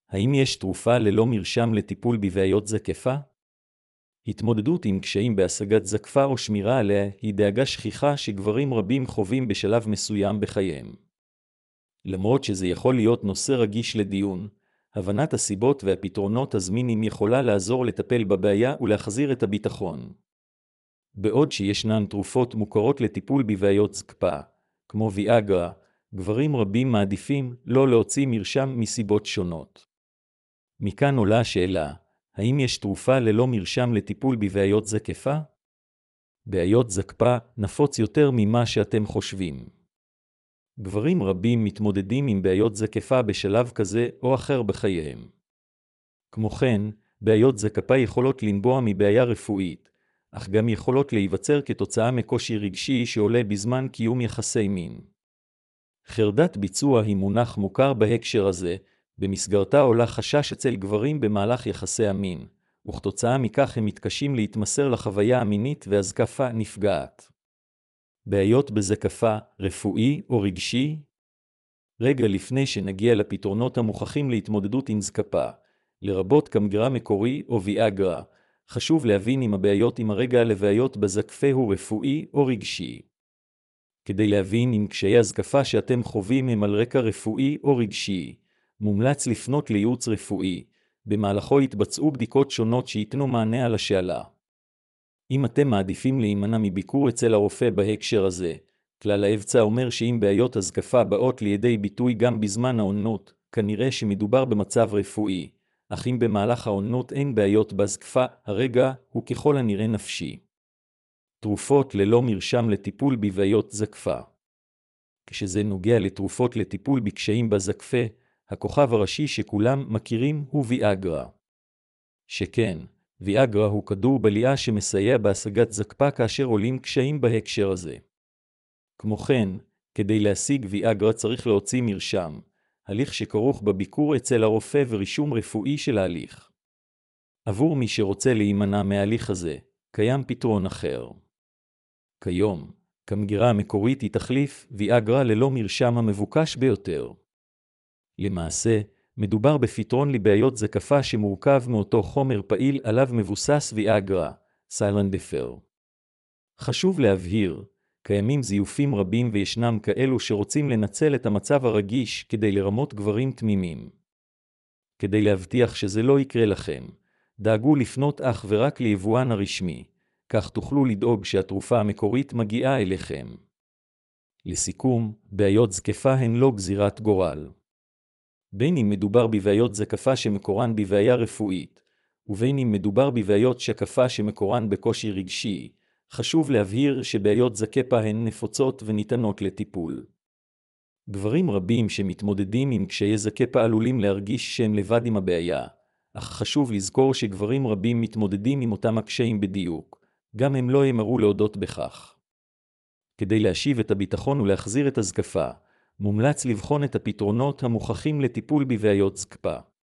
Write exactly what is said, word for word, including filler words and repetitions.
האם יש תרופה ללא מרשם לטיפול בבעיות זקפה? התמודדות עם קשיים בהשגת זקפה או שמירה עליה היא דאגה שכיחה שגברים רבים חווים בשלב מסוים בחייהם. למרות שזה יכול להיות נושא רגיש לדיון, הבנת הסיבות והפתרונות הזמינים יכולה לעזור לטפל בבעיה ולהחזיר את הביטחון. בעוד שישנן תרופות מוכרות לטיפול בבעיות זקפה, כמו ויאגרה, גברים רבים מעדיפים לא להוציא מרשם מסיבות שונות. מכאן עולה השאלה, האם יש תרופה ללא מרשם לטיפול בבעיות זקפה? בעיות זקפה נפוץ יותר ממה שאתם חושבים. גברים רבים מתמודדים עם בעיות זקפה בשלב כזה או אחר בחייהם. כמו כן, בעיות זקפה יכולות לנבוע מבעיה רפואית, אך גם יכולות להיווצר כתוצאה מקושי רגשי שעולה בזמן קיום יחסי מין. חרדת ביצוע היא מונח מוכר בהקשר הזה, במסגרתה עולה חשש אצל גברים במהלך יחסי המין, וכתוצאה מכך הם מתקשים להתמסר לחוויה המינית והזקפה נפגעת. בעיות בזקפה, רפואי או רגשי? רגע לפני שנגיע לפתרונות המוכחים להתמודדות עם זקפה, לרבות קמגרה מקורי או ויאגרה, חשוב להבין אם הבעיות עם הרגע לבעיות בזקפה הוא רפואי או רגשי. כדי להבין אם קשיי הזקפה שאתם חווים הם על רקע רפואי או רגשי, מומלץ לפנות לייעוץ רפואי, במהלכו יתבצעו בדיקות שונות שייתנו מענה על השאלה. אם אתם מעדיפים להימנע מביקור אצל הרופא בהקשר הזה, כלל האבצע אומר שאם בעיות הזקפה באות לידי ביטוי גם בזמן העונות, כנראה שמדובר במצב רפואי, אך אם במהלך העונות אין בעיות בזקפה, הרגע הוא ככל הנראה נפשי. תרופות ללא מרשם לטיפול בבעיות זקפה. כשזה נוגע לתרופות לטיפול בקשיים בזקפה, הכוכב הראשי שכולם מכירים הוא ויאגרה. שכן, ויאגרה הוא כדור בליעה שמסייע בהשגת זקפה כאשר עולים קשיים בהקשר הזה. כמו כן, כדי להשיג ויאגרה צריך להוציא מרשם, הליך שכרוך בביקור אצל הרופא ורישום רפואי של ההליך. עבור מי שרוצה להימנע מההליך הזה, קיים פתרון אחר. כיום, קמגרה המקורית היא תחליף ויאגרה ללא מרשם המבוקש ביותר. למעשה, מדובר בפתרון לבעיות זקפה שמורכב מאותו חומר פעיל עליו מבוסס ויאגרה, סילדנפר. חשוב להבהיר, קיימים זיופים רבים וישנם כאלו שרוצים לנצל את המצב הרגיש כדי לרמות גברים תמימים. כדי להבטיח שזה לא יקרה לכם, דאגו לפנות אך ורק ליבואן הרשמי, כך תוכלו לדאוג שהתרופה המקורית מגיעה אליכם. לסיכום, בעיות זקפה הן לא גזירת גורל. בין אם מדובר בבעיות זקפה שמקורן בבעיה רפואית, ובין אם מדובר בבעיות זקפה שמקורן בקושי רגשי, חשוב להבהיר שבעיות זקפה הן נפוצות וניתנות לטיפול. גברים רבים שמתמודדים עם קשיי זקפה עלולים להרגיש שהם לבד עם הבעיה, אך חשוב לזכור שגברים רבים מתמודדים עם אותם הקשיים בדיוק, גם הם לא ימהרו להודות בכך. כדי להשיב את הביטחון ולהחזיר את הזקפה, מומלץ לבחון את הפתרונות המוכחים לטיפול בבעיות זקפה.